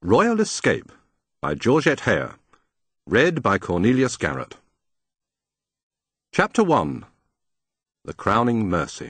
Royal Escape by Georgette Heyer. Read by Cornelius Garrett. Chapter 1. The Crowning Mercy.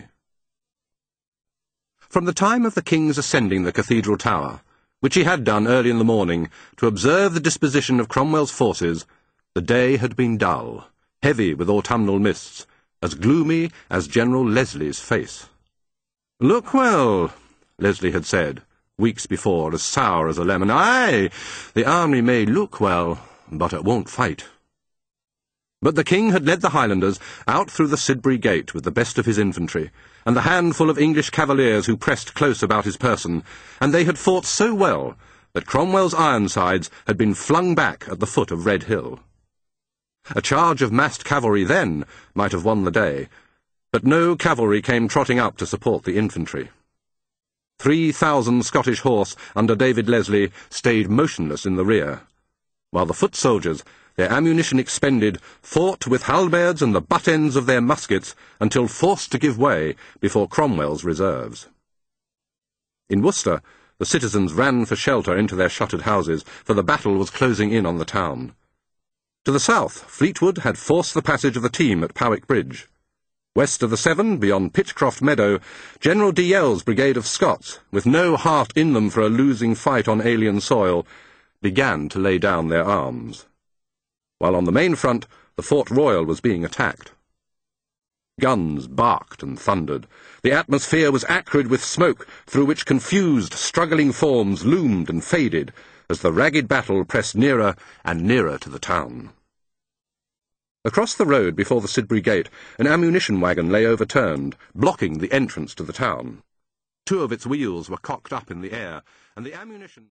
From the time of the King's ascending the cathedral tower, which he had done early in the morning, to observe the disposition of Cromwell's forces, the day had been dull, heavy with autumnal mists, as gloomy as General Leslie's face. "Look well," Leslie had said, weeks before, as sour as a lemon. "Aye, the army may look well, but it won't fight." But the King had led the Highlanders out through the Sidbury Gate with the best of his infantry, and the handful of English cavaliers who pressed close about his person, and they had fought so well that Cromwell's Ironsides had been flung back at the foot of Red Hill. A charge of massed cavalry then might have won the day, but no cavalry came trotting up to support the infantry. 3,000 Scottish horse under David Leslie stayed motionless in the rear, while the foot soldiers, their ammunition expended, fought with halberds and the butt ends of their muskets until forced to give way before Cromwell's reserves. In Worcester, the citizens ran for shelter into their shuttered houses, for the battle was closing in on the town. To the south, Fleetwood had forced the passage of the Teme at Powick Bridge. West of the Severn, beyond Pitchcroft Meadow, General de Yell's brigade of Scots, with no heart in them for a losing fight on alien soil, began to lay down their arms, while on the main front the Fort Royal was being attacked. Guns barked and thundered. The atmosphere was acrid with smoke, through which confused, struggling forms loomed and faded as the ragged battle pressed nearer and nearer to the town. Across the road before the Sidbury Gate, an ammunition wagon lay overturned, blocking the entrance to the town. 2 of its wheels were cocked up in the air, and the ammunition